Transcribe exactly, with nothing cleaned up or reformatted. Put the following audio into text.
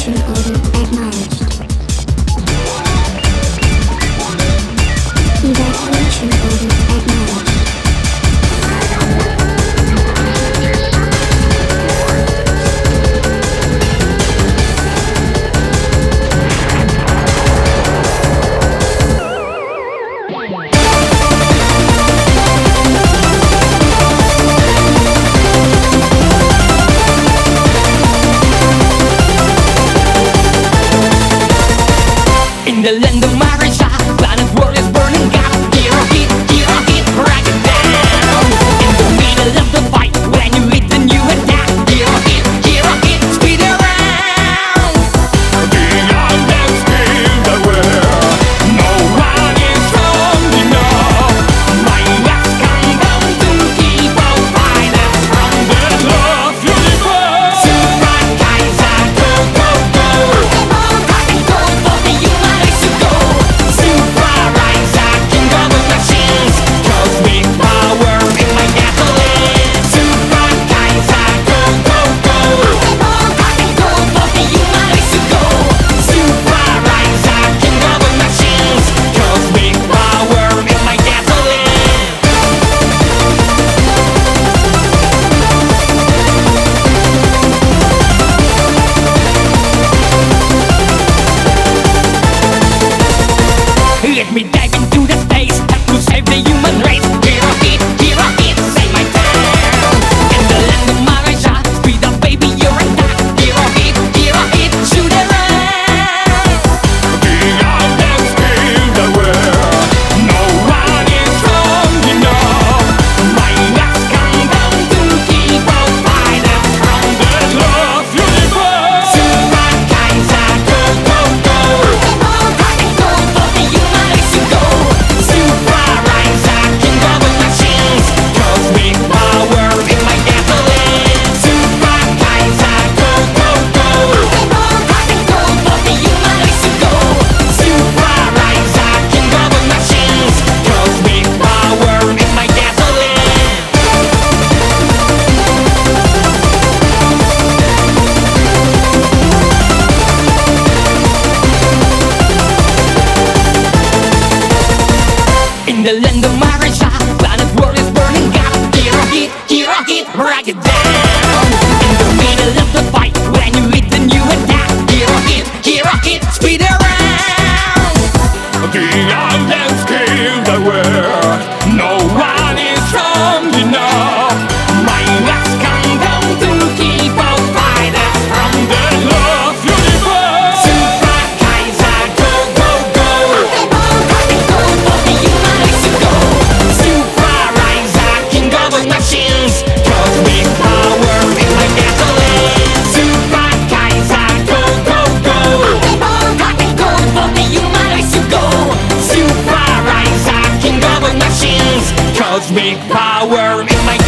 Evacuation order acknowledged. Evacuation order acknowledged. In the land of Marisha, planet world is burning up. Hero hit, hero hit, break it down. In the middle of the fight, when you hit the new attack. Hero hit, hero hit, speed around. Beyond that speed aware, no one is strong enough. My last countdown to keep on fighting from the love universe. Super Kaiser, go, go, go. Rocket code for the human race to go. Super Kaiser, king of the machines. Cosmic power in my gasoline. Super Kaiser, go, go, go. Rocket code for the human race to go. Super Kaiser, king of the machines. Cosmic power in my gasoline. Let me dive into the space, have to save the human race. Hero hit, hero hit, save my town. In the land of Marisha, speed up baby, you're attack. Hero hit, hero hit, shoot around. Beyond that speed aware, no one is strong enough. My last countdown to keep on fighting from The love universe. Super Kaiser, go, go, go. Rocket code for the human race to go. Super Kaiser, king of the machines. Cosmic power in my gasoline. Super Kaiser, go, go, go. Rocket code for the human race to go. Super Kaiser, king of the machines. Cosmic power in my gasoline. In the land of Marisha, planet world is burning up. Hero hit, hero hit, break it down. In the middle of the fight, when you hit the new attack. Hero hit, hero hit, speed around. Beyond that speed aware, no one is strong enough. My last countdown to keep on fighting from The love universe. Super Kaiser, go, go, go. Rocket code for the human race to go. Super Kaiser, king of the machines. Cosmic power in my gasoline. Super Kaiser, go, go, go. Rocket code for the human race to go. Super Kaiser, king of the machines. Cosmic power in my